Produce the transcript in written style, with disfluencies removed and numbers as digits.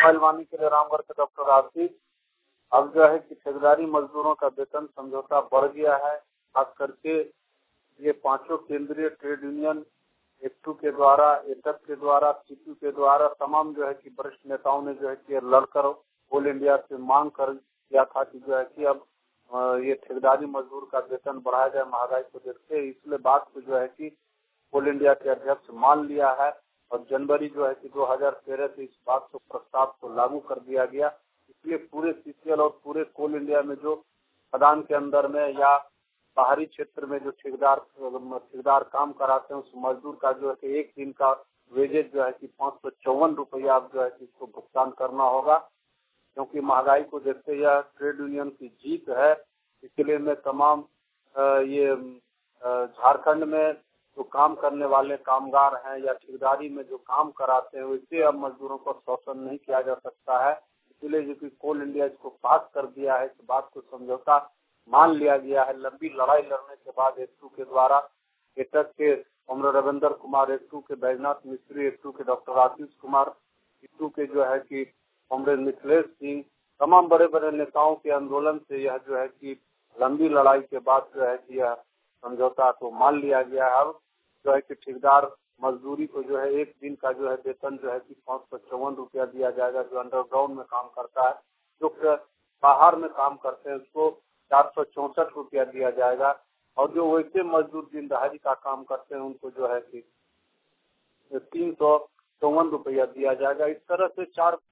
Mobile वाणी के लिए रामगढ़ के डॉक्टर आशीष। अब जो है कि ठेकेदारी मजदूरों का वेतन समझौता बढ़ गया है। खास करके ये पांचों केंद्रीय ट्रेड यूनियन एक्टू के द्वारा, एटक के द्वारा, सीटू के द्वारा तमाम जो है कि वरिष्ठ नेताओं ने जो है कि लड़कर कोल इंडिया से मांग कर किया था कि जो है कि अब ये ठेकेदारी मजदूर का वेतन बढ़ाया जाए महंगाई को देखते। इसलिए बात को जो है कि कोल इंडिया के अध्यक्ष मान लिया है और जनवरी जो है कि 2013 से इस बात को प्रस्ताव को लागू कर दिया गया। इसलिए पूरे सीसीएल और पूरे कोल इंडिया में जो खदान के अंदर में या बाहरी क्षेत्र में जो ठेकेदार काम कराते हैं उस मजदूर का जो है कि एक दिन का वेजेज जो है कि 554 रुपया जो है कि इसको भुगतान करना होगा। क्योंकि महंगाई को देखते यह ट्रेड यूनियन की जीत है। इसलिए मैं तमाम ये झारखंड में जो काम करने वाले कामगार हैं या ठेकेदारी में जो काम कराते हैं वैसे अब मजदूरों को शोषण नहीं किया जा सकता है। इसलिए जो कि कोल इंडिया इसको पास कर दिया है, इस बात को समझौता मान लिया गया है। लंबी लड़ाई लड़ने के बाद एक्टू के द्वारा, एटक के कॉमरेड रविंदर कुमार, एक्टू के बैजनाथ मिस्त्री, एक्टू के डॉक्टर आशीष कुमार, एक्टू के जो है कि कॉमरेड मिथिलेश सिंह, तमाम बड़े बड़े नेताओं के आंदोलन से यह जो है कि लंबी लड़ाई के बाद जो है कि यह समझौता को मान लिया गया है। अब जो है कि ठेकेदार मजदूरी को जो है एक दिन का जो है वेतन जो है कि 554 रुपया दिया जाएगा। जो अंडरग्राउंड में काम करता है, जो बाहर में काम करते हैं उसको 464 रुपया दिया जाएगा और जो वैसे मजदूर दिन दहाड़ी का काम करते हैं उनको जो है कि 354 रुपया दिया जाएगा। इस तरह से 4